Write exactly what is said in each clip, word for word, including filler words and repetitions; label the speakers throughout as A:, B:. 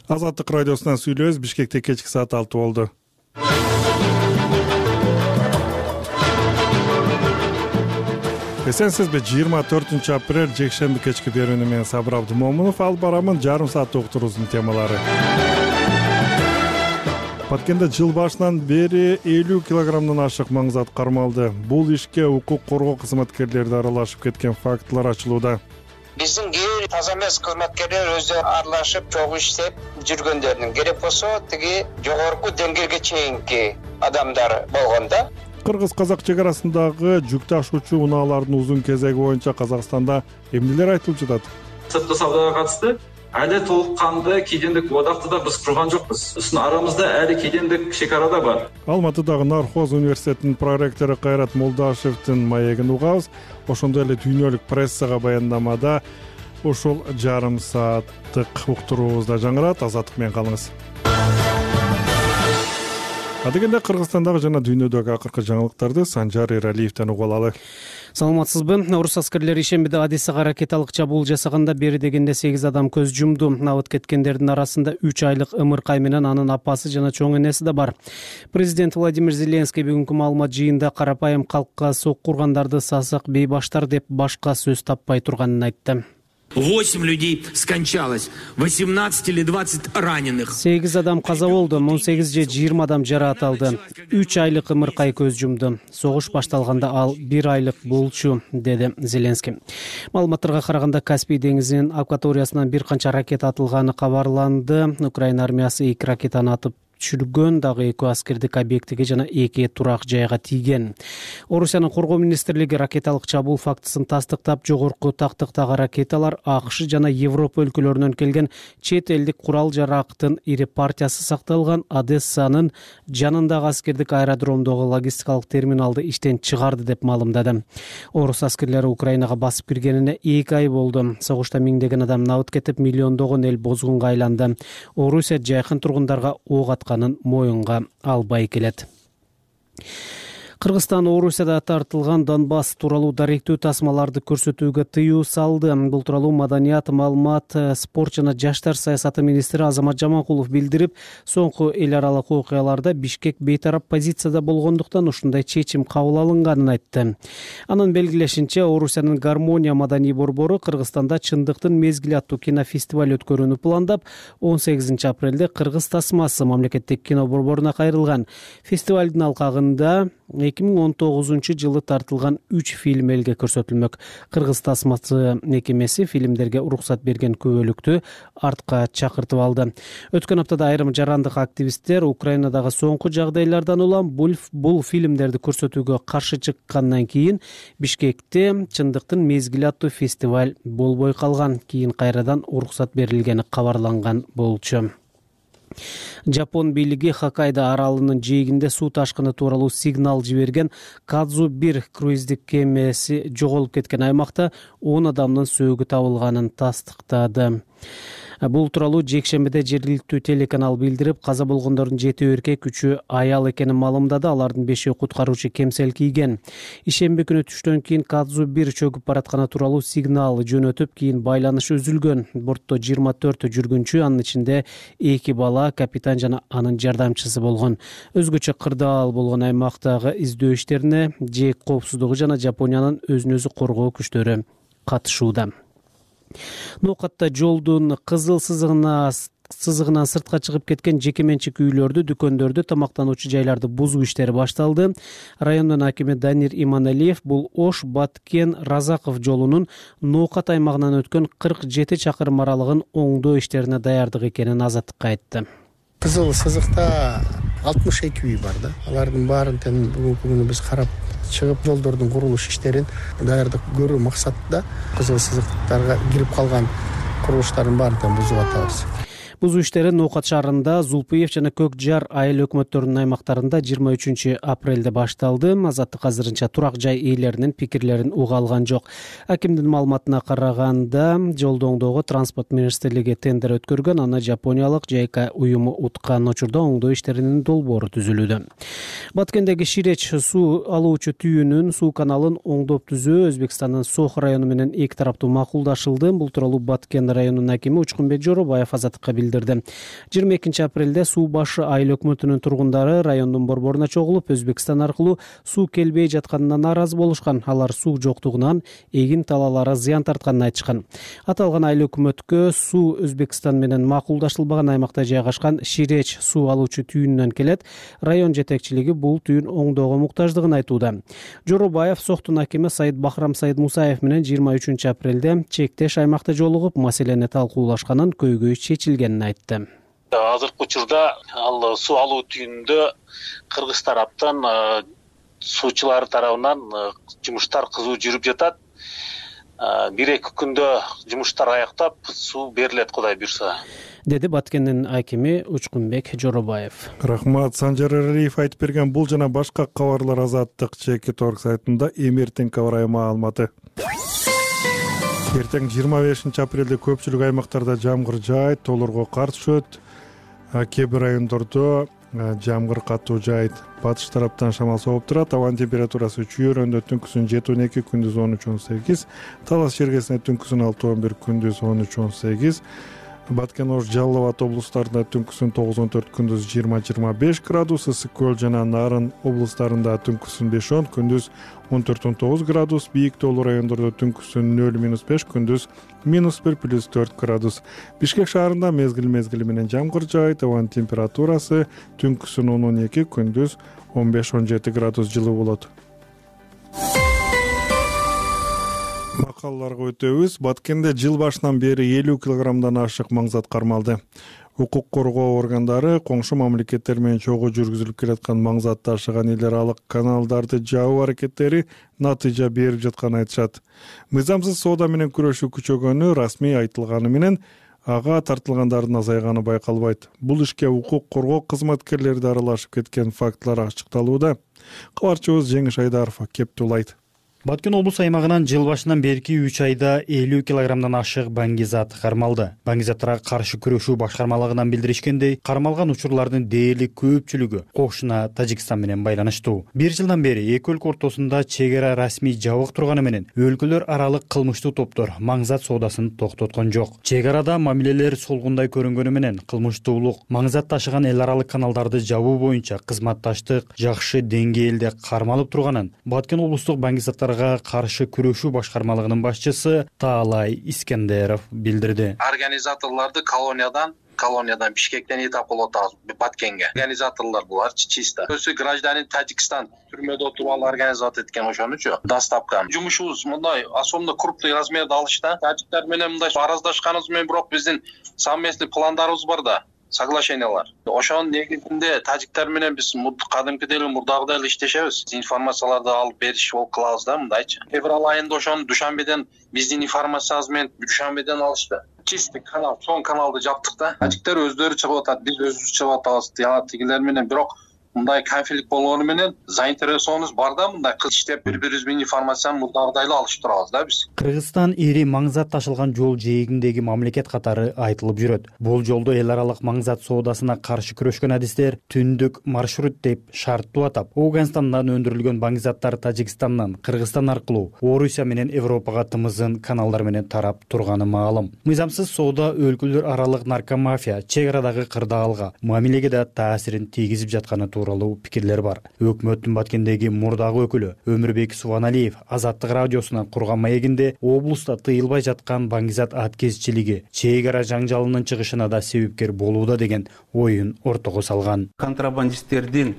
A: Азаттык радиосунан сүйлөбүз. Бишкекте кечки саат алты болду. Эсенсизби? жыйырма төртүнчү апрель жекшемби кечки берүүнү менен Сабыр Абдымомунов алып барамын. Жарым саат уктуруубуздун темалары. Баткенде жыл башынан бери элүү килограммдан ашык маң зат кармалды. Бул ишке укук коргоо кызматкерлери да аралашып кеткен фактылар ачылууда.
B: Биздин кээ бир таза эмес кызматкерлер өзү аралашып чогуу иштеп жүргөндөрүнүн керек болсо тиги жогорку деңгээлге чейинки адамдар болгон да.
A: Кыргыз-казак чек арасындагы жүк ташуучу унаалардын узун кезеги боюнча Казакстанда эмнелер айтылып жатат?
C: Сырткы саудага катысты әлі толық қанды кедендік одақты да біз құрған жоқпыз. Үстін арамызда әлі кедендік шекарада бар.
A: Алматыдагы Нархоз университетинин проректору Кайрат Молдашевдин маегин угабыз. Ошондой эле дүйнөлүк прессага баяндамада ушул жарым сааттык уктуруубузда жаңырат. Азаттык менен калыңыз. Адегенде Кыргызстандагы жана дүйнөдөгү акыркы жаңылыктарды Санжар Эралиевден угуп алалы.
D: Саламатсызбы? Орус аскерлери ишембиде Одессага ракеталык чабуул жасаганда бери дегенде сегиз адам көз жумду. Абыт кеткендердин арасында үч айлык ымыркай менен анын апасы жана чоң энеси да бар. Президент Владимир Зеленский бүгүнкү маалымат жыйында карапайым калкка сокку ургандарды сасык бейбаштар деп башка сөз таппай турганын айтты.
E: восемь людей скончалось, восемнадцать или двадцать раненых.
D: сегиз адам каза болду, он сегиз же жыйырма адам жараат алды. үч айлык ымыркай көз жумду. Согуш башталганда ал бир айлык болчу, деди Зеленский. Маалыматтарга караганда Каспий деңизинин акваториясынан бир канча ракета атылганы кабарланды. Украина армиясы эки ракетаны атып түшүргөн, дагы эки аскердик объектиге жана эки турак жайга тийген. Орусиянын коргоо министрлиги ракеталык чабуул фактысын тастыктап, жогорку тактыктагы ракеталар АКШ жана Европа өлкөлөрүнөн келген чет элдик курал жарактын ири партиясы сакталган Одессанын жанындагы аскердик аэродромдогу логистикалык терминалды иштен чыгарды деп маалымдады. Орус аскерлери Украинага басып киргенине эки ай болду. Согушта миңдеген адам набыт кетип, миллиондогон эл бозгунга айланды. Орусия жайкын тургундарга ок атканын моюнга албай келет. Кыргызстан Орусияда тартылган Донбасс тууралуу даректүү тасмаларды көрсөтүүгө тыюу салды. Бул тууралуу Маданият, маалымат, спорт жана жаштар саясаты министри Азамат Жаманкулов билдирип, соңку эл аралык окуяларда Бишкек бейтарап позицияда болгондуктан ушундай чечим кабыл алынганын айтты. Анын белгилешинче, Орусиянын Гармония маданий борбору Кыргызстанда чындыктын мезгили аттуу кинофестиваль өткөрүүнү пландап, он сегизинчи апрелде Кыргыз тасмасы мамлекеттик кино борборуна кайрылган. Фестивалдын алкагында эки миң он тогузунчу жылы тартылган үч фильм элге көрсөтүлмөк. Кыргыз тасмасы мекемеси фильмдерге уруксат берген күбөлүктү артка чакыртып алды. Өткөн аптада айрым жарандык активисттер Украинадагы соңку жагдайлардан улам бул фильмдерди көрсөтүүгө каршы чыккандан кийин Бишкекте чындыктын мезгили аттуу фестиваль болбой калган. Кийин кайрадан уруксат берилгени кабарланган болчу. Жапон бийлиги Хоккайдо аралынын жээгинде суу ташкыны тууралуу сигнал жиберген Кадзу бир круиздик кемеси жоголуп кеткен аймакта он адамдын сөөгү табылганын тастыктады. Бул тууралуу жекшембиде жергиликтүү телеканал билдирип, каза болгондордун жети эркек, үчөө аял экенин маалымдады. Алардын бешөө куткаруучу кемсел кийген. Ишемби күнү түштөн кийин Кадзу бир чөгүп баратканы тууралуу сигнал жөнөтүп, кийин байланыш үзүлгөн. Бортто жыйырма төрт жүргүнчү, анын ичинде эки бала, капитан жана анын жардамчысы болгон. Өзгөчө кырдаал болгон аймактагы издөө иштерине жээк коопсуздугу жана Жапониянын өзүн өзү коргоо күчтөрү катышууда. Ноокатта жолдун кызыл сызыгына сызыгынан сыртка чыгып кеткен жеке менчик үйлөрдү, дүкөндөрдү, тамактануучу жайларды бузуу иштери башталды. Райондун акими Данир Иманалиев бул Ош Баткен Разаков жолунун Ноокат аймагынан өткөн кырк жети чакырым аралыгын оңдоо иштерине даярдык экенин Азаттыкка айтты.
F: Кызыл сызыкта алтымыш эки үй бар да. Алардын баарын бүгүнкү күнү биз карап чыгып, жолдордун курулуш иштерин даярдык көрүү максатында кызыл сызыктарга кирип калган курулуштардын баарын бузуп атабыз.
D: Бузуу иштери Ноокат шаарында, Зулпиев жана Көк Жар айыл өкмөттөрүнүн аймактарында жыйырма үчүнчү апрелде башталды. Азаттык азырынча турак жай ээлеринин пикирлерин уга алган жок. Акимдин маалыматына караганда, жолду оңдоого транспорт министрлиги тендер өткөргөн, аны Жапониялык Жайка уюму уткан учурда оңдоо иштеринин долбоору түзүлүүдө. Баткендеги Ширеч суу алуучу түйүнүн суу каналын оңдоп түзөө Өзбекстандын Сох району менен эки тараптуу макулдашылды. Бул тууралуу Баткен районунун акими Учкунбек Жоробаев Азаттыкка билдирди. жыйырма экинчи апрелде Суу башы айыл өкмөтүнүн тургундары райондун борборуна чогулуп, Өзбекстан аркылуу суу келбей жатканына нааразы болушкан. Алар суу жоктугунан эгин талаалары зыян тартканын айтышкан. Аталган айыл өкмөткө суу Өзбекстан менен макулдашылбаган аймакта жайгашкан Ширеч суу алуучу түйүнүнөн келет. Район жетекчилиги бул түйүн оңдоого муктаждыгын айтууда. Жоробаев Соктун акими Сайыт Бахрам Сайыт Мусаев менен жыйырма үчүнчү апрелде чектеш аймакта жолугуп, маселени талкуулашканын, көйгөй чечилгенин айтты.
G: Азыркы учурда ал суу алуу түйүнүндө Кыргыз тараптан суучулар тарабынан жумуштар кызуу жүрүп жатат. Бир эки күндө жумуштар аяктап, суу берилет, Кудай буйрса,
D: деди Баткендин акими Учкунбек Жоробаев.
A: Рахмат. Санжар Эралиев айтып берген бул жана башка кабарлар Азаттык Чекит орг сайтында эми эртең кабар маалыматы. Эртең жыйырма бешинчи апрелде көпчүлүк аймактарда жамгыр жаайт, толорго кар түшөт. Кээ бир райондордо жамгыр катуу жаайт. Батыш тараптан шамал согуп турат. Абан температурасы чүйөрөндө түнкүсүн жети он эки, күндүз он үч он сегиз. Талас жергесинде түнкүсүн алты он бир, күндүз он үч он сегиз. Баткен, Ош, Жалал Абад облустарында түнкүсүн тогуз он төрт, күндүз жыйырма жыйырма беш градус. Ысык көл жана Нарын облустарында түнкүсүн беш он, күндүз он төрт он тогуз градус. Бийик тоолуу райондордо түнкүсүн нөл минус беш, күндүз минус бир плюс төрт градус. Бишкек шаарында мезгил мезгили менен жамгыр жаайт. Абанын температурасы түнкүсүн он он эки, күндүз он беш он жети градус жылуу болот. Макалаларга өтөбүз. Баткенде жыл башынан бери элүү килограммдан ашык маңзат кармалды. Укук коргоо органдары коңшу мамлекеттер менен чогуу жүргүзүлүп келаткан маңзат ташыган эл аралык каналдарды жабуу аракеттери натыйжа берип жатканын айтышат. Мыйзамсыз соода менен күрөшүү күчөгөнү расмий айтылганы менен ага тартылгандардын азайганы байкалбайт. Бул ишке укук коргоо кызматкерлери да аралашып кеткен фактылар ачыкталууда. Кабарчыбыз Жеңиш Айдаров кептулайт.
H: Баткен облус аймагынан жыл башынан берки үч айда элүү килограммдан ашык баңгизат кармалды. Баңгизаттарга каршы күрөшүү башкармалыгынан билдиришкендей, кармалган учурлардын дээрлик көпчүлүгү кошуна Тажикстан менен байланыштуу. Бир жылдан бери эки өлкө ортосунда чек ара расмий жабык турганы менен өлкөлөр аралык кылмыштуу топтор маңзат соодасын токтоткон жок. Чек арада мамилелер солгундай көрүнгөнү менен кылмыштуулук маңзат ташыган эл аралык каналдарды жабуу боюнча кызматташтык жакшы деңгээлде кармалып турганын Баткен облустук баңгизаттар каршы күрөшүү башкармалыгынын башчысы Таалай Искендеров билдирди.
I: Организаторларды колониядан колониядан Бишкектен этап кылып атабыз Баткенге. Организаторлор булар чисто. Өсү гражданин Тажикстан түрмөдө отуруп алып организация эткен ошонучу. Дастапкан. Жумушубуз мындай особенно крупный размерде алышта. Тажиктер менен мындай араздашканыбыз менен бирок биздин совместный пландарыбыз бар да. Соглашениялар. Ошонун негизинде тажиктер менен биз кадимкидей эле мурдагыдай эле иштешебиз. Информацияларды алып бериш болуп кылабыз да мындайчы. Февраль айында ошону Душанбеден биздин информациябыз менен Душанбеден алышты. Чистый канал, чоң каналды жаптык да. Тажиктер өздөрү чыгып атат, биз өзүбүз чыгып атабыз. Жана тигилер менен бирок мындай конфликт болгону менен заинтересованыбыз бар да, мындай иштеп бири-бирибиз менен информацияны мурдагыдай эле алышып турабыз да биз.
H: Кыргызстан ири маңзат ташылган жол жээгиндеги мамлекет катары айтылып жүрөт. Бул жолдо эл аралык маңзат соодасына каршы күрөшкөн адистер түндүк маршрут деп шарттуу атап, Ауганстандан өндүрүлгөн баңгизаттар Тажикстандан Кыргызстан аркылуу Орусия менен Европага тымызын каналдар менен тарап турганы маалым. Мыйзамсыз соода өлкөлөр аралык наркомафия, чек арадагы кырдаалга, мамилеге да таасирин тийгизип жатканы тууралуу пикирлер бар. Өкмөттүн Баткендеги мурдагы өкүлү Өмүрбек Субаналиев Азаттык радиосуна курган маегинде облуста тыйылбай жаткан баңгизат аткезчилиги чек ара жаңжалынын чыгышына да себепкер болууда деген оюн ортого салган.
J: Контрабандисттердин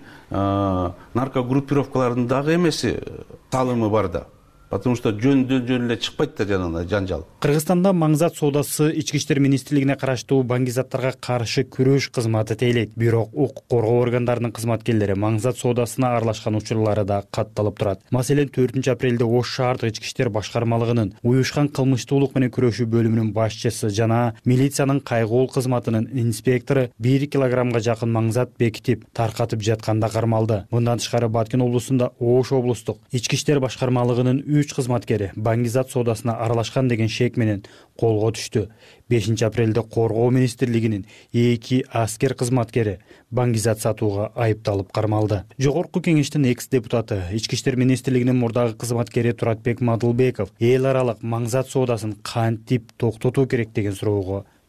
J: наркогруппировкалардын дагы эмеси салымы бар да. Потому что жөндөн жөн эле чыкпайт да жанагы жанжал.
H: Кыргызстанда маңзат соодасы Ички иштер министрлигине караштуу баңгизаттарга каршы күрөш кызматы тейлейт. Бирок укук коргоо органдарынын кызматкерлери маңзат соодасына аралашкан учурлары да катталып турат. Маселен, төртүнчү апрелде Ош шаардык Ички иштер башкармалыгынын уюшкан кылмыштуулук менен күрөшүү бөлүмүнүн башчысы жана милициянын кайгоол кызматынын инспектору бир килограммга жакын маңзат бекитип, таркатып жатканда кармалды. Мындан тышкары Баткен облусунда Ош облустук Ички иштер башкармалыгынын үч кызматкери баңгизат соодасына аралашкан деген шек менен колго түштү. бешинчи апрелде Коргоо министрлигинин эки аскер кызматкери баңгизат сатууга айыпталып кармалды. Жогорку кеңештин экс-депутаты, Ички иштер министрлигинин мурдагы кызматкери Туратбек Мадылбеков эл аралык маңзат соодасын кантип токтотуу керек деген суроого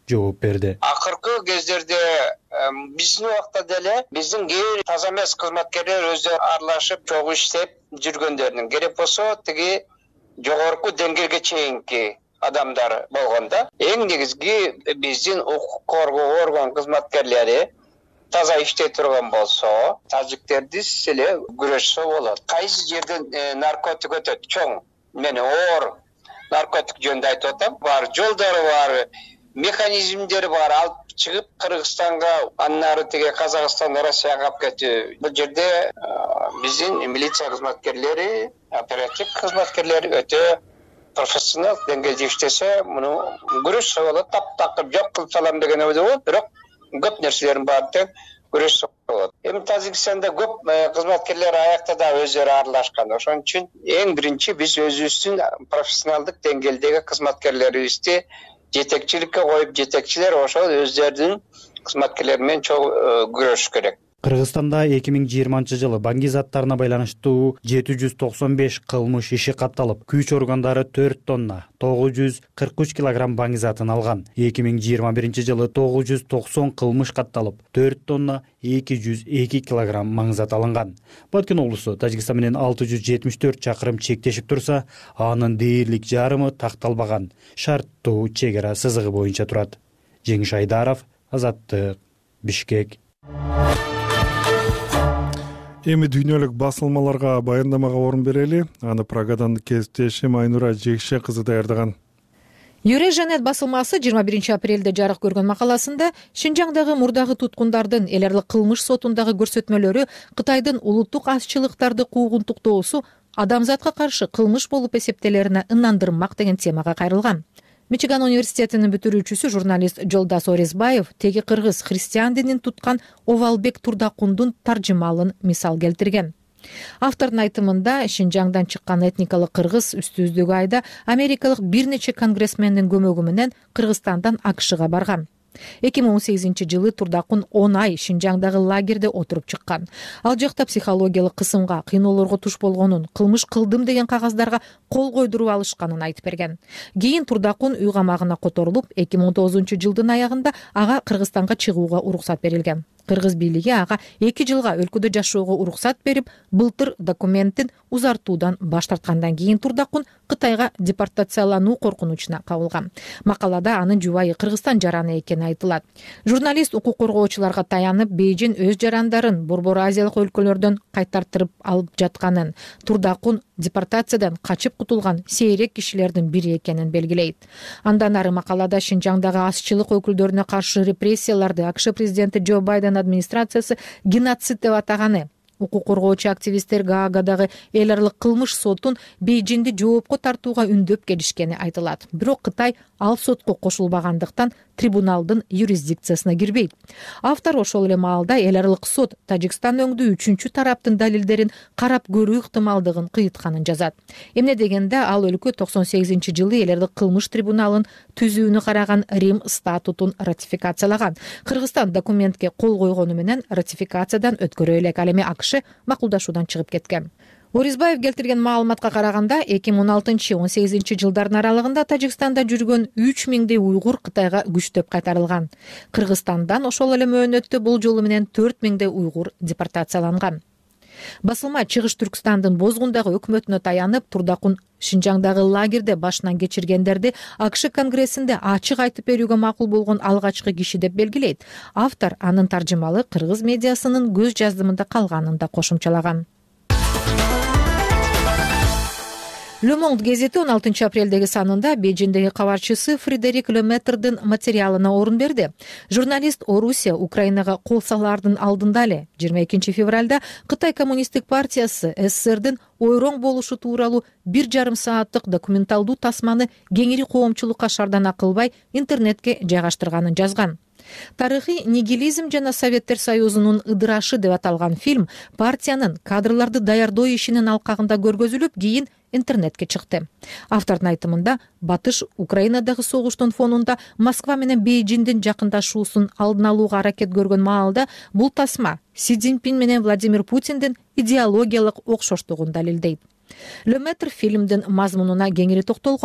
H: жооп берди.
B: Акыркы кездерде биздин убакта деле биздин кээ бир таза эмес кызматкерлер өздөрү аралашып чогуу иштеп жүргөндөрүнүн керек болсо тиги жогорку деңгээлге чейинки адамдар болгондо эң негизги биздин укук коргоо орган кызматкерлери таза иштей турган болсо тажиктерди эле күрөшсө болот. Кайсы жерден наркотик өтөт чоң, мен оор наркотик жөнүндө айтып атам, бар жолдору бар, механизмдери бар, алып чыгып Кыргызстанга, андан ары тиги Казакстанга, Россияга алып кетүү. Бул жерде биздин милиция кызматкерлери, оператив кызматкерлери өтө профессионал деңгээлде иштесе, муну күрөшсө болот. Таптакыр жок кылып салам деген ойдо болот, бирок көп нерселердин баары тең күрөшсө болот. Эми Тажикстанда көп кызматкерлер аякта да өздөрү аралашкан. Ошон үчүн эң биринчи биз өзүбүздүн профессионалдык деңгээлдеги кызматкерлерибизди жетекчиликке коюп, жетекчилер ошол өздөрүнүн кызматкерлери менен чогуу күрөшүш керек.
H: Кыргызстанда эки миң жыйырманчы жылы банги заттарына байланыштуу жети жүз токсон беш кылмыш иши катталып, күч органдары төрт тонна тогуз жүз кырк үч килограмм банги затын алган. эки миң жыйырма биринчи жылы тогуз жүз токсон кылмыш катталып, төрт тонна эки жүз эки килограмм маңзат алынган. Баткен облусу Тажикстан менен алты жүз жетимиш төрт чакырым чектешип турса, анын дээрлик жарымы такталбаган шарттуу чек ара сызыгы боюнча турат. Жеңиш Айдаров, Азаттык, Бишкек.
A: Эми дүйнөлүк басылмаларга баяндамага орун берели. Аны Прагадан кесиптешим Айнура Жекше кызы даярдаган.
K: Юрежанет басылмасы жыйырма биринчи апрелде жарык көргөн макаласында Шинжаңдагы мурдагы туткундардын эл аралык кылмыш сотундагы көрсөтмөлөрү Кытайдын улуттук азчылыктарды куугунтуктоосу адамзатка каршы кылмыш болуп эсептелерине ынандырмак деген темага кайрылган. Мичиган университетинин бүтүрүүчүсү журналист Жолдас Орезбаев теги кыргыз христиан динин туткан Овалбек Турдакундун таржымалын мисал келтирген. Автордун айтымында Шинжаңдан чыккан этникалык кыргыз үстүбүздөгү айда америкалык бир нече конгрессмендин көмөгү менен Кыргызстандан АКШга барган. эки миң он сегизинчи жылы Турдакун он ай Шинжаңдагы лагерде отуруп чыккан. Ал жакта психологиялык кысымга, кыйноолорго туш болгонун, кылмыш кылдым деген кагаздарга кол койдуруп алышканын айтып берген. Кийин Турдакун үй камагына которулуп, эки миң он тогузунчу жылдын аягында ага Кыргызстанга чыгууга уруксат берилген. Кыргыз бийлиги ага эки жылга өлкөдө жашоого уруксат берип, былтыр документтин узартуудан баш тарткандан кийин Турдакун Кытайга депортациялануу коркунучуна кабылган. Макалада анын жубайы Кыргызстан жараны экени айтылат. Журналист укук коргоочуларга таянып, Бейжин өз жарандарын Борбор Азиялык өлкөлөрдөн кайтартырып алып жатканын, Турдакун депортациядан качып кутулган сейрек кишилердин бири экенин белгилейт. Андан ары макалада Шинжаңдагы азчылык өкүлдөрүнө каршы репрессияларды АКШ президенти Джо Байден администрациясы геноцид деп атаганы, укук коргоочу активисттер Гаагадагы эл аралык кылмыш сотун Бейжинди жоопко тартууга үндөп келишкени айтылат. Бирок Кытай ал сотко кошулбагандыктан трибуналдын юрисдикциясына кирбейт. Автор ошол эле маалда эл аралык сот Тажикстан өңдүү үчүнчү тараптын далилдерин карап көрүү ыктымалдыгын кыйытканын жазат. Эмне дегенде ал өлкө токсон сегизинчи жылы эл аралык кылмыш трибуналын түзүүнү караган Рим статутун ратификациялаган. Кыргызстан документке кол койгону менен ратификациядан өткөрө элек, ал эми АКШ макулдашуудан чыгып кеткен. Орезбаев келтирген маалыматка караганда эки миң он алтынчы он сегизинчи жылдардын аралыгында Тажикстанда жүргөн үч миңдей уйгур Кытайга күчтөп кайтарылган. Кыргызстандан ошол эле мөөнөттө бул жолу менен төрт миңдей уйгур депортацияланган. Басылма Чыгыш Түркстандын Бозгундагы өкмөтүнө таянып, Турдакун Шинжаңдагы лагерде башынан кечиргендерди АКШ конгрессинде ачык айтып берүүгө макул болгон алгачкы киши деп белгилейт. Автор анын таржымалы кыргыз медиасынын көз жаздымында калганын да кошумчалаган. Le Monde газети он алтынчы апрелдеги санында Бейжиндеги кабарчысы Фредерик Леметрдин материалына орун берди. Журналист Орусия Украинага кол салаардын алдында эле жыйырма экинчи февралда Кытай коммунисттик партиясы СССРдин ойроң болушу тууралуу бир жарым сааттык документалдуу тасманы кеңири коомчулукка шардан кылбай интернетке жайгаштырганын жазган. Тарыхый нигилизм жана Советтер Союзунун ыдырашы деп аталган фильм партиянын кадрларды даярдоо ишинин алкагында көргөзүлүп, кийин интернетке чыкты. Автордун айтымында, Батыш Украинадагы согуштун фонунда Москва менен Бейжиндин жакындашуусун алдын алууга аракет көргөн маалда бул тасма Си Цзиньпин менен Владимир Путиндин идеологиялык окшоштугун далилдейт. Леметр фильмдин мазмунуна кеңири токтолгон.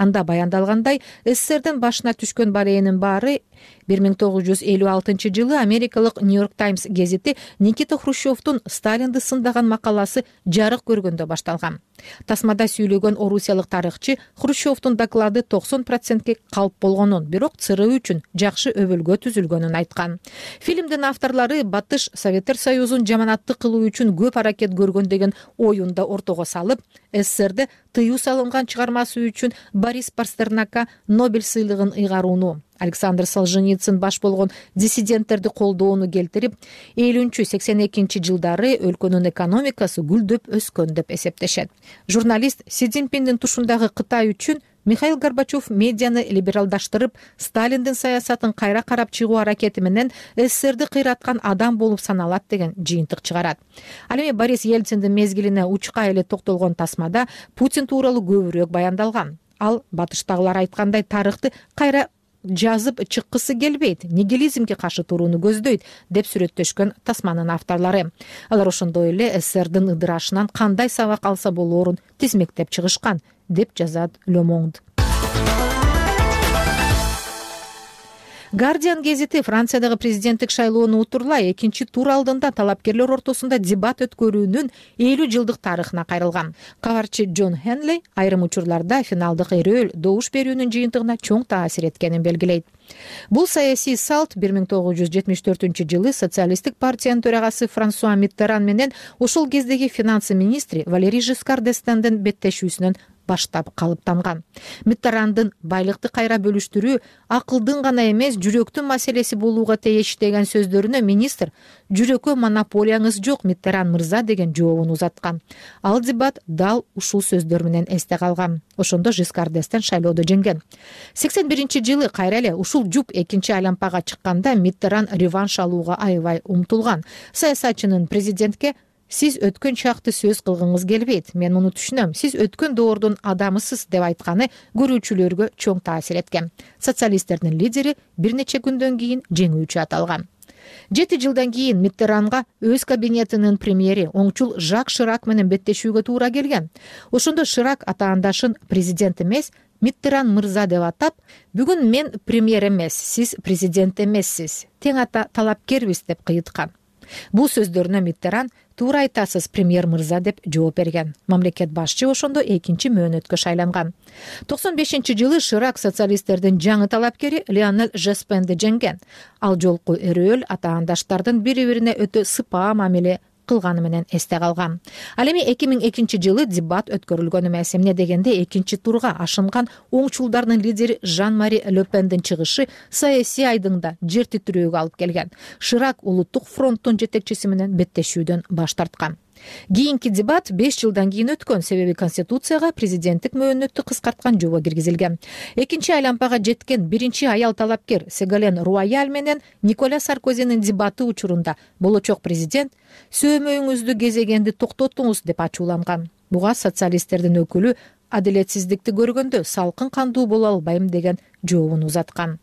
K: анда баяндалгандай, СССРдин башына түшкөн барээнин баары бир миң тогуз жүз элүү алтынчы жылы америкалык Нью-Йорк Таймс гезити Никита Хрущевдун Сталинди сындаган макаласы жарык көргөндө башталган. Тасмада сүйлөгөн орусиялык тарыхчы Хрущевдун доклады токсон процентке калп болгонун, бирок ЦРУ үчүн жакшы өбөлгө түзүлгөнүн айткан. Фильмдин авторлору Батыш Советтер Союзун жаманаттык кылуу үчүн көп аракет көргөн деген оюн да ортого салып, СССРде тыюу салынган чыгармасы үчүн Борис Пастернакка Нобель сыйлыгын ыйгарууну, Александр Солженицын баш болгон диссиденттерди колдоону келтирип, элүүнчү сексен экинчи жылдары өлкөнүн экономикасы гүлдөп өскөн деп эсептешет. Журналист Си Цзиньпиндин тушундагы Кытай үчүн Михаил Горбачев медианы либералдаштырып, Сталиндин саясатын кайра карап чыгуу аракети менен СССРди кыйраткан адам болуп саналат деген жыйынтык чыгарат. Ал эми Борис Ельциндин мезгилине учка эле токтолгон тасмада Путин тууралуу көбүрөөк баяндалган. Ал батыштагылар айткандай тарыхты кайра жазып чыккысы келбейт, нигилизмге каршы турууну көздөйт деп сүрөттөшкөн тасманын авторлору. Алар ошондой эле СССРдин ыдырашынан кандай сабак алса болоорун тизмектеп чыгышкан деп жазат Le Monde. Guardian гезити Франциядагы президенттик шайлоону утурлай экинчи тур алдында талапкерлер ортосунда дебат өткөрүүнүн элүү жылдык тарыхына кайрылган. Кабарчы Джон Хенли айрым учурларда финалдык эрөөл добуш берүүнүн жыйынтыгына чоң таасир эткенин белгилейт. Бул саясий салт бир миң тогуз жүз жетимиш төртүнчү жылы социалисттик партиянын төрагасы Франсуа Миттеран менен ошол кездеги финансы министри Валерий Жискар д'Эстендин беттешүүсүнөн баштап калыптанган. Миттерандын байлыкты кайра бөлүштүрүү акылдын гана эмес, жүрөктүн маселеси болууга тийиш деген сөздөрүнө министр «Жүрөккө монополияңыз жок, Миттеран мырза» деген жообун узаткан. Ал дебат дал ушул сөздөр менен эсте калган. Ошондо Жискар д'Эстен шайлоодо жеңген. сексен биринчи жылы кайра эле ушул жуп экинчи айлампага чыкканда Миттеран реванш алууга аябай умтулган. Саясатчынын президентке «Сиз өткөн чакты сөз кылгыңыз келбейт. Мен муну түшүнөм. Сиз өткөн доордун адамысыз» деп айтканы көрүүчүлөргө чоң таасир эткен. Социалисттердин лидери бир нече күндөн кийин жеңүүчү аталган. Жети жылдан кийин Миттеранга өз кабинетинин премьери оңчул Жак Ширак менен беттешүүгө туура келген. Ошондо Ширак атаандашын президент эмес, Миттеран мырза деп атап, «Бүгүн мен премьер эмес, сиз президент эмессиз. Тең ата талапкербиз» деп кыйыткан. Бул сөздөрүнө Миттеран «Туура айтасыз, премьер мырза» деп жооп берген. Мамлекет башчы ошондо экинчи мөөнөткө шайланган. токсон бешинчи жылы Ширак социалисттердин жаңы талапкери Лионель Жоспенди жеңген. Ал жолку эрөөл атаандаштардын бири-бирине өтө сыпаа мамиле кылганы менен эсте калган. Ал эми эки миң экинчи жылы дебат өткөрүлгөн эмес. Эмне дегенде экинчи турга ашынган оңчулдардын лидери Жан-Мари Ле Пендин чыгышы саясий айдыңда жер титирөөгө алып келген. Ширак улуттук фронттун жетекчиси менен беттешүүдөн баш тарткан. Кийинки дебат беш жылдан кийин өткөн, себеби Конституцияга президенттик мөөнөттү кыскарткан жобо киргизилген. Экинчи айлампага жеткен биринчи аял талапкер Сегален Руаяль менен Николя Саркозинин дебаты учурунда болочок президент «Сөөмөйүңүздү кезегенди токтотуңуз» деп ачууланган. Буга социалисттердин өкүлү «Адилетсиздикти көргөндө салкын кандуу боло албайм» деген жообун узаткан.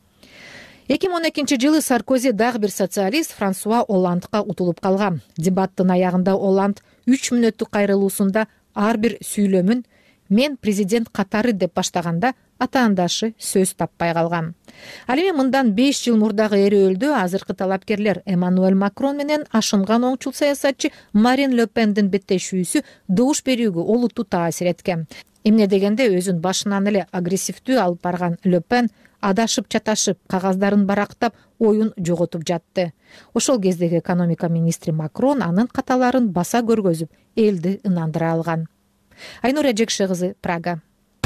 K: эки миң он экинчи жылы Саркози дагы бир социалист Франсуа Оландга утулуп калган. Дебаттын аягында Оланд үч мүнөттүк кайрылуусунда ар бир сүйлөмүн «Мен президент катары» деп баштаганда атаандашы сөз таппай калган. Ал эми мындан беш жыл мурдагы эрөөлдө азыркы талапкерлер Эммануэль Макрон менен ашынган оңчул саясатчы Марин Ле Пендин беттешүүсү добуш берүүгө олуттуу таасир эткен. Эмне дегенде өзүн башынан эле агрессивдүү алып барган Ле Пен адашып чаташып, кагаздарын барактап, оюн жоготуп жатты. Ошол кездеги экономика министри Макрон анын каталарын баса көргөзүп, элди ынандыра алган. Айнура Жекше кызы, Прага.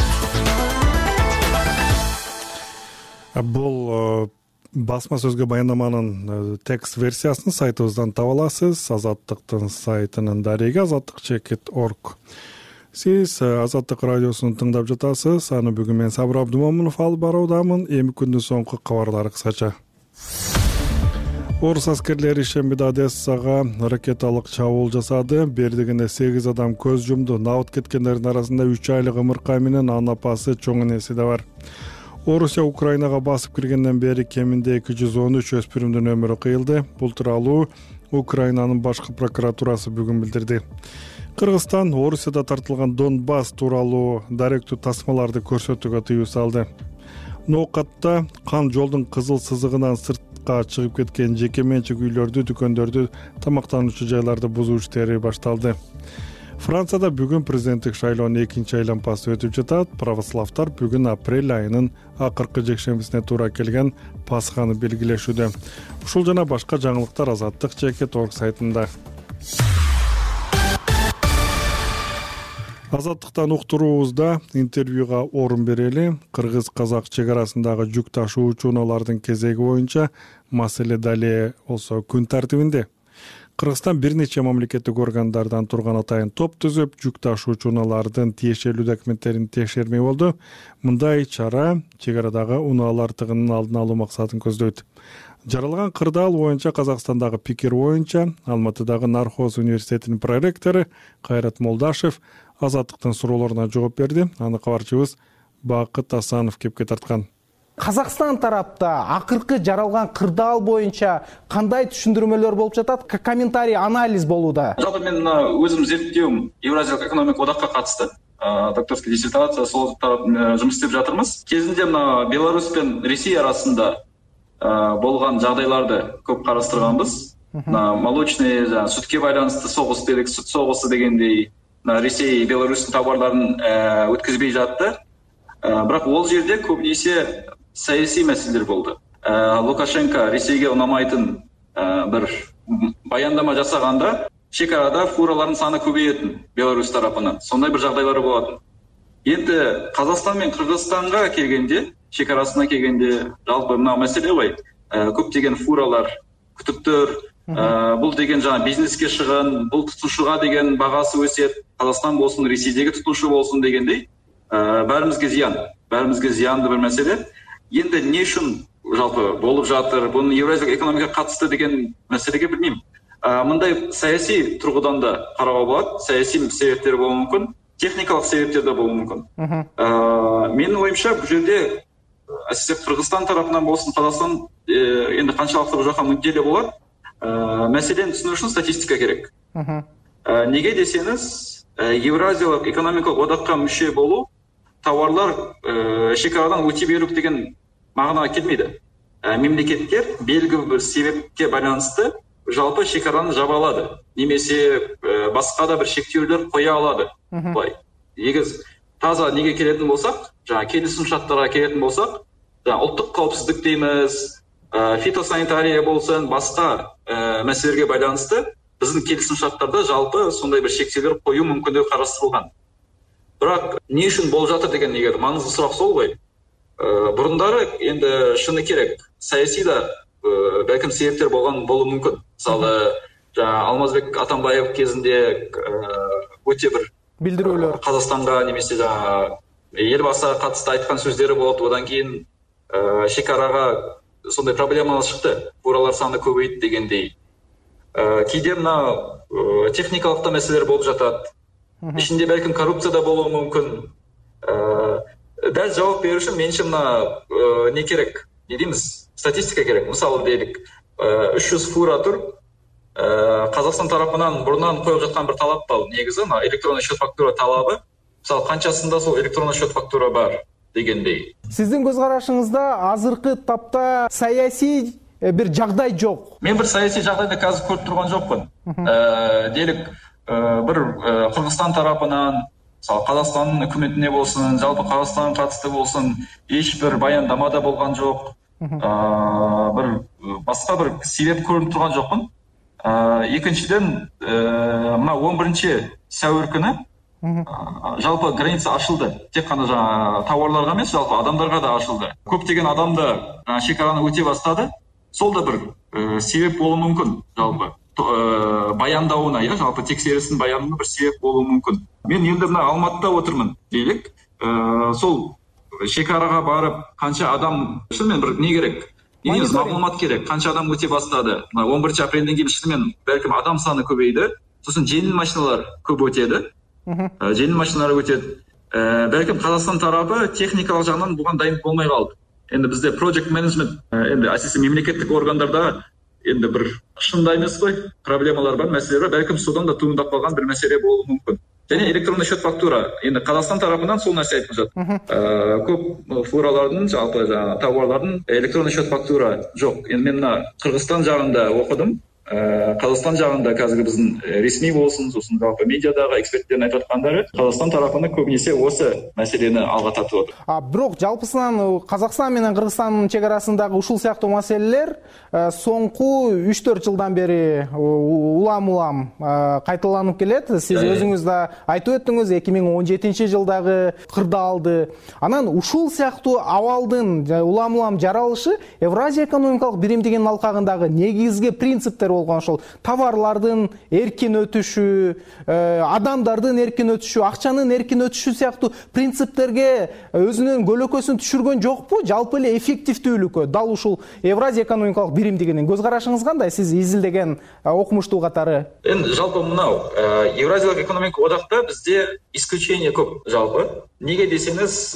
A: Бул басма сөзгө баяндаманын текст версиясын сайтыбыздан таба аласыз. Азаттыктын сайтынын дареги азаттык чекит точка орг. Сиз Азаттык радиосун тыңдап жатасыз. Аны бүгүн мен Сабыр Абдумомунов алып баруудамын. Эми күндүн соңку кабарлары кысача. Орус аскерлери шембиде Одессага ракеталык чабуул жасады. Бердигинде сегиз адам көз жумду. Набыт кеткендердин арасында үч айлык ымыркай менен анын апасы чоң энеси да бар. Орусия Украинага басып киргенден бери кеминде эки жүз он үч өспүрүмдүн өмүрү кыйылды. Бул тууралуу Украинанын башкы прокуратурасы бүгүн билдирди. Кыргызстан Орусияда тартылган Донбасс тууралуу даректүү тасмаларды көрсөтүүгө тыюу салды. Ноокатта кан жолдун кызыл сызыгынан сыртка чыгып кеткен жеке менчик үйлөрдү, дүкөндөрдү, тамактануучу жайларды бузуу иштери башталды. Францияда бүгүн президенттик шайлоонун экинчи айлампасы өтүп жатат. Православдар бүгүн апрель айынын акыркы жекшембисине туура келген Пасханы белгилешүүдө. Ушул жана башка жаңылыктар Азаттык чекит орг сайтында. Азаттыктан уктуруубузда интервьюга орун берели. Кыргыз-казак чек арасындагы жүк ташуучу унаалардын кезеги боюнча маселе дале болсо күн тартибинде. Кыргызстан бир нече мамлекеттик органдардан турган атайын топ түзүп, жүк ташуучу унаалардын тиешелүү документтерин текшермей болду. Мындай чара чек арадагы унаалар тыгынын алдын алуу максатын көздөйт. Жаралган кырдаал боюнча Казакстандагы пикир боюнча Алматыдагы Нархоз университетинин проректору Кайрат Молдашев Азаттыктын суроолоруна жооп берди. Аны кабарчыбыз Бакыт Асанов кепке тарткан.
L: Казакстан тарапта акыркы жаралган кырдаал боюнча кандай түшүндүрмөлөр болуп жатат? Комментарий, анализ болууда.
C: Жалпы мен өзүм зерттөөм Евразиялык экономикалык одакка катышты. Докторский диссертация сол жумуш иштеп жатырмыз. Кезинде мына Беларусь пен Ресей арасында болгон жагдайларды көп карастырганбыз. Молочный сүткө байланыштуу согуш делик, сүт согусу дегендей Ресей Беларустун товарларын өткөзбөй жатты. Бирок ол жерде көбүнесе саясий маселелер болду. Лукашенко Ресейге унамайтын бир баяндама жасаганда чек арада фуралардын саны көбөйөтүн Беларусь тарапынан. Сондай бир жагдайлар болот. Эми Казакстан менен Кыргызстанга келгенде, чек арасына келгенде жалпы мына маселе бай. Көптөгөн фуралар, күтүптөр, бул деген жана бизнеске чыгын, бул тутушуга деген багасы өсөт. Казакстан болсун, Ресейдеги тутушу болсун дегендей. Бәрімізге зиян, бәрімізге зиянды бір мәселе. Енді не үшін жалпы болып жатыр, бұны Евразиялық экономикаға қатысты деген мәселеге білмеймін. Мындай саяси тұрғыдан да қарауға болады, саяси себептер болуы мүмкін, техникалық себептер де болуы мүмкін. Менің ойымша бұл жерде әсіресе Қырғызстан тарапынан болсын, Қазақстан енді қаншалықты бұл жаққа мүдделі болады. Мәселені түсіну үшін статистика керек. Неге десеңіз, Евразиялық экономикалық одаққа мүше болу товарлар шекарадан өте беру деген мағынаға келмейді. Мемлекеттер белгілі бір себепке байланысты жалпы шекараны жаба алады. Немесе басқа да бір шектеулер қоя алады. Былай. Егіз таза неге келетін болсақ, жаңа келісім шарттарға келетін болсақ, ұлттық қауіпсіздік дейміз, фитосанитария болсын, басқа мәселелерге байланысты біздің келісім шарттарда жалпы сондай бір шектеулер қою мүмкіндігі қарастырылған. Бірақ не үшін болып жатыр деген егер маңызды сұрақ сол ғой. Бұрындары енді шыны керек, саяси да бәлкім себептер болған болуы мүмкін. Мысалы, Алмазбек Атамбаев кезінде өте бір
L: билдирүүлөр
C: Қазақстанға немесе елбасыға қатысты айтқан сөздері болды. Одан кейін шекараға сондай проблемалар шықты. Фуралар саны көбейді дегендей. Кейде мына техникалық та мәселелер болып жатады. Ішінде бәлкім коррупция да болуы мүмкін. Дәл жауап беру үшін меніңше мына не керек? Не дейміз? Статистика керек. Мысалы делік, үш жүз фура тұр. Қазақстан тарапынан бұрыннан қойып жатқан бір талап бар. Негізі электронный счет фактура талабы. Мысалы қаншасында сол электронный счет фактура бар дегендей.
L: Сіздің көзқарашыңызда азыркы тапта саяси бир жагдай жок.
C: Мен бір саяси жагдайды қазір көріп тұрған жоқпын. Делік, бір Қырғызстан тарапынан, Қазақстанның үкіметіне болсын, жалпы Қазақстан қатысты болсын, ешбір баяндамада болған жоқ. Бір басқа бір себеп көрініп тұрған жоқпын. Екіншіден, мына он бірінші сәуір күні жалпы граница ашылды. Тек қана жаңа тауарларға емес, жалпы адамдарға да ашылды. Көптеген адамда шекараны өте бастады. Сол да бір себеп болуы мүмкін, жалпы баяндауына, я жалпы тексерістің баянына бір себеп болуы мүмкін. Мен енді мына Алматыда отырмын, делік. Сол шекараға барып, қанша адам, шынымен бір не керек? Негіз мағлұмат керек, қанша адам өте бастады. он бірінші апрельден кейін шынымен бәлкім адам саны көбейді. Сосын жеңіл машиналар көп өтеді. Жеңіл машиналар өтеді. балким Казакстан тарабы техникалык жагынан буга дайын болмой калды. Энди бизде project management, энди асиси мемлекеттик органдарда энди бир шындай эмес кой, проблемалар бар, маселелер бар, балким содан да туындап калган бир маселе болушу мүмкүн. Және электронный счет фактура, енді Қазақстан тарапынан сол нәрсе айтып жатыр. Көп фуралардың, жалпы тауарлардың электронный счет фактура жоқ. Енді мен мына Қырғызстан жағында оқыдым. Қазақстан жағында қазір біздің ресми болсын, сосын жалпы медиадағы эксперттердің айтып жатқандары Қазақстан тарапында көбінесе осы мәселені алға тартып отыр.
L: А бирок жалпысынан Қазақстан менен Кыргызстандын чек арасындагы ушул сыяктуу маселелер соңку үч төрт жылдан бери улам-улам кайталанып келет. Сиз өзүңүз да айтып өттүңүз, эки миң он жетинчи жылдагы кырдаалды. Анан ушул сыяктуу абалдын улам-улам жаралышы Евразия экономикалык биримдигинин алкагындагы негизги принциптер болгон ошол товарлардын эркин өтүшү, адамдардын эркин өтүшү, акчанын эркин өтүшү сыяктуу принциптерге өзүнүн көлөкөсүн түшүргөн жокпу? Жалпы эле эффективдүүлүккө дал ушул Евразия экономикалык биримдигинин көз карашыңыз кандай? Сиз изилдеген окумуштуу катары.
C: Эми жалпы мынау Евразиялык экономикалык одакта бизде исключение көп жалпы. Неге десеңиз,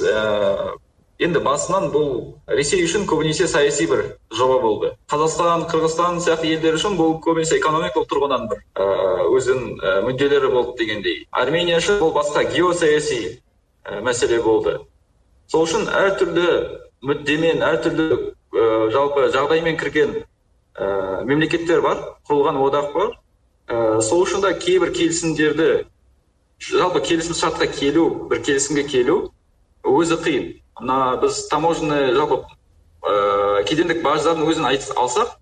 C: енді басынан бұл Ресей үшін көбінесе саяси бір жоба болды. Қазақстан, Қырғызстан сияқты елдер үшін бұл көбінесе экономикалық тұрғыдан бір өзінің мүдделері болды дегендей. Армения үшін бұл басқа геосаяси мәселе болды. Сол үшін әртүрлі мүддемен, әртүрлі жалпы жағдаймен кірген мемлекеттер бар, құрылған одақ бар. Сол үшін да кейбір келісімдерді, жалпы келісім шартқа келу, бір келісімге келу өзі қиын. Мына біз таможенный жалпы кедендік баждарын өзін айтып алсақ,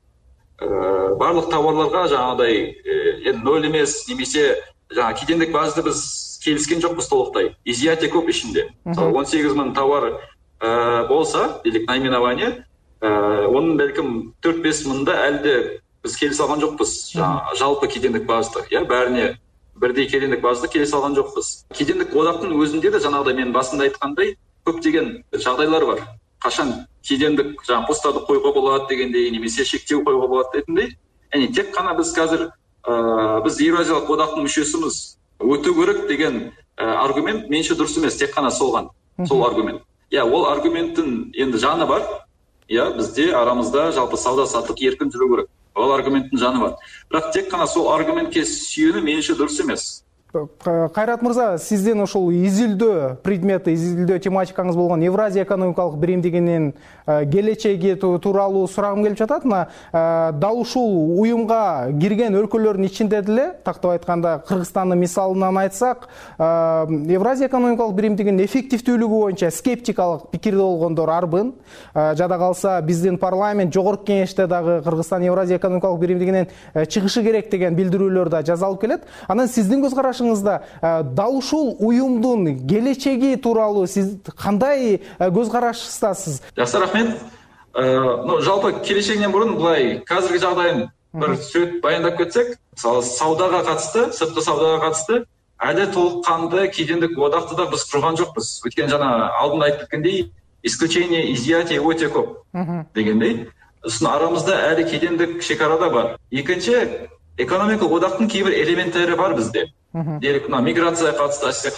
C: барлық тауарларға жаңағыдай нөл емес, немесе жаңа кедендік бажды біз келіскен жоқпыз толықтай. Изъятие көп ішінде. он сегіз мың товар болса, делік наименование, оның бәлкім төрт бес мыңда әлде біз келісе алған жоқпыз. Жалпы кедендік бажды, бәріне бірдей кедендік бажды келісе алған жоқпыз. Кедендік одақтың өзінде де жаңағыдай мен басында айтқандай көптеген жағдайлар бар. Қашан кедендік жаңа постарды қоюға болады дегендей, немесе шектеу қоюға болады дегендей. Яғни тек қана біз қазір біз Евразиялық одақтың мүшесіміз өту керек деген аргумент меніңше дұрыс емес, тек қана солған, сол аргумент. Иә, ол аргументтің енді жаны бар. Иә, бізде арамызда жалпы сауда саттық еркін жүру керек. Ол аргументтің жаны бар. Бірақ тек қана сол аргументке сүйену меніңше дұрыс емес.
L: Кайрат мырза, сизден ошол изилдөө предмети, изилдөө тематикаңыз болгон Евразия экономикалык биримдигинин келечеги тууралуу сурагым келип жатат. Мына дал ушул уюмга кирген өлкөлөрдүн ичинде деле, тактап айтканда Кыргызстандын мисалынан айтсак, Евразия экономикалык биримдигинин эффективдүүлүгү боюнча скептикалык пикирде болгондор арбын. Жада калса биздин парламент, жогорку кеңеште дагы Кыргызстан Евразия экономикалык биримдигинен чыгышы керек деген билдирүүлөр да жазалып келет. Анан сиздин көз карашыңызда дал ушул уюмдун келечеги тууралуу сиз кандай көз караштасыз?
C: Жақсы, рахмет. Ну, жалпы келешегинен бұрын былай қазіргі жағдайын бір сөйт баяндап кетсек, мысалы саудаға қатысты, сыртқы саудаға қатысты әлі толыққанды кедендік одақты да біз құрған жоқпыз. Өйткені жаңа алдында айтып кеткендей, исключение, изъятие өте көп дегендей. Сосын арамызда әлі кедендік шекарада бар. Екінші, экономикалық одақтың кейбір элементтері бар бізде. Делік, миграция қатысты, әсіресе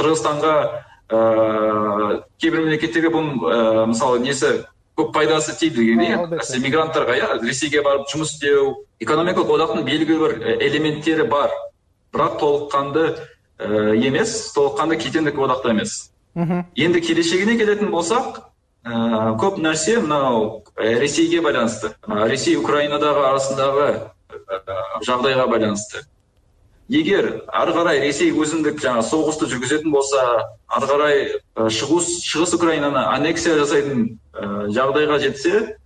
C: Қырғызстанға кейбір мемлекеттерге бұл мысалы несі көп пайдасы тиді дегендей. Әсіресе мигранттарға, Ресейге барып жұмыс істеу, экономикалық одақтың белгілі бір элементтері бар. Бірақ толыққанды емес, толыққанды кедендік одақта емес. Енді келешегіне келетін болсақ, көп нәрсе мынау Ресейге байланысты. Ресей Украинадағы арасындағы жағдайға байланысты. Егер ары қарай Ресей өзіндік жаңа соғысты жүргізетін болса, ары қарай шығыс Украинаны аннексия жасайтын жағдайға жетсе,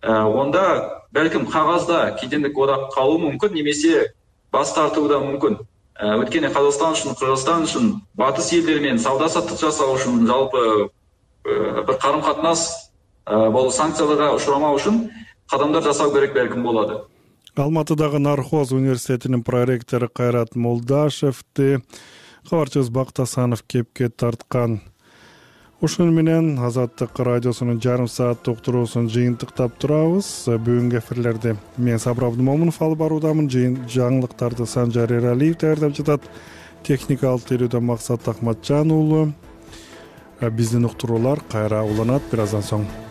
C: онда бәлкім қағазда кедендік одақ қалуы мүмкін, немесе бас тартуы да мүмкін. Өйткені Қазақстан үшін, Қырғызстан үшін, батыс елдермен сауда-саттық жасау үшін, жалпы бір қарым-қатынас болу, санкцияларға ұшырамау үшін қадамдар жасау керек бәлкім болады.
A: Алматыдағы Нархоз университетінің проректоры Кайрат Молдашевті кабарчыбыз Бактасанов кепке тартқан. Ушун менен Азаттык радиосунун жарым саат уктуруусун жыйынтыктап турабыз. Бүгүнкү эфирлерде мен Сабыр Абдымомунов алып баруудамын. Жаңылыктарды Санжар Эралиев даярдап жатат. Техникалык тейлөөдө Максат Акматжан уулу. биздин уктуруулар кайра уланат бир аздан соң.